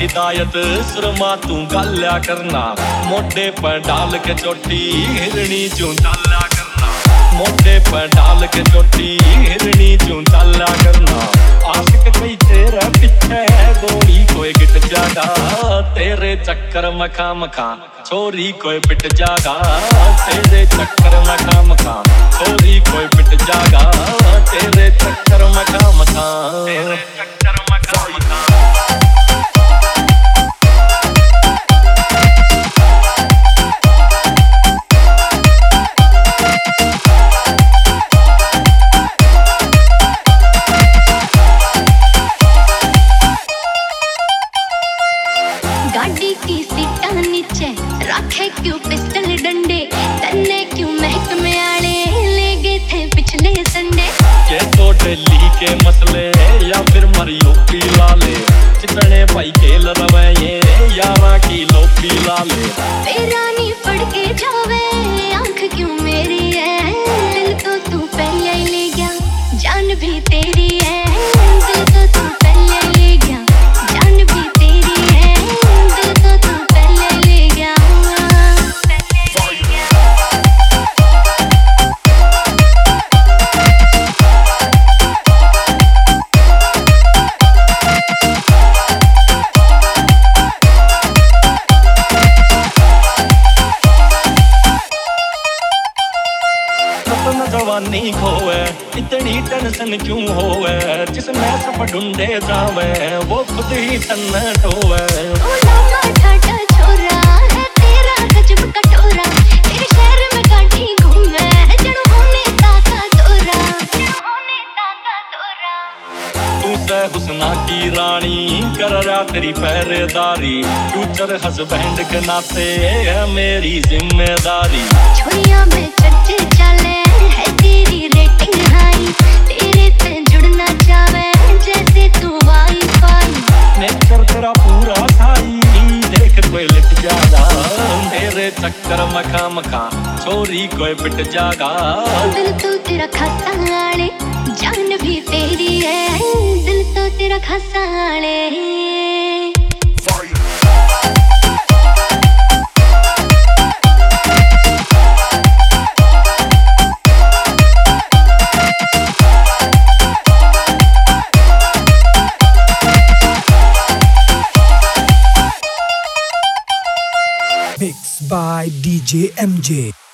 हिदायत सुरमा तू गाल्या करना, मोटे पर डाल के चोटी हिरणी चूं डाल्या करना, मोटे पर डाल के चोटी हिरणी चूं डाल्या करना। आशिक कई तेरा पीछे गोली कोई गिट जागा, तेरे चक्कर मखा मखा छोरी कोई पिट जागा, तेरे चक्कर मखा मखा छोरी कोई पिट जागा, तेरे चक्कर मखा मखा तेरे चक्कर मखा मखा। गाड़ी की सीटा नीचे रखे क्यों पिस्टल डंडे, तन्ने क्यों महकमे आले ले गए थे पिछले संडे। ये तो दिल्ली के मसले या फिर मरियो पी लाले, चितने भाई खेल रवे ये यारा की लोपी लाले। बेरानी पड़ के जावे आंख क्यों मेरी है, दिल तो तू पहले ही ले गया जान भी तेरी है, दिल तो तू पहले ले गया जान भी तेरी है, दिल तो तू पहले ले गया। सपना जवानी खोए इतनी टेंशन क्यों होवे, जिसमें सब ढूंढे जावे वो खुद ही तन्ने ढोवे। ओ लामा ठाठा छोरा है तेरा गजब कटोरा, तेरे शहर में काठी घूमे जड़ों होने ताका तोरा, होने ताका तोरा। तू से हुस्ना की रानी कर रहा तेरी पहरेदारी, फ्यूचर हस्बैंड के नाते है मेरी जिम्मेदारी। छोरिया में चर्चे चले है तेरी रेटिंग हाई, तेरे से जुड़ना चाहे जैसे तू वाईफाई। नेचर तेरा पूरा थाई देख कोई लिट जागा, तेरे चक्कर मखा मखा छोरी कोई पिट जागा। दिल तो तेरा खासा आले जान भी तेरी है, दिल तो तेरा खासा आले। Mixed by DJ MJ.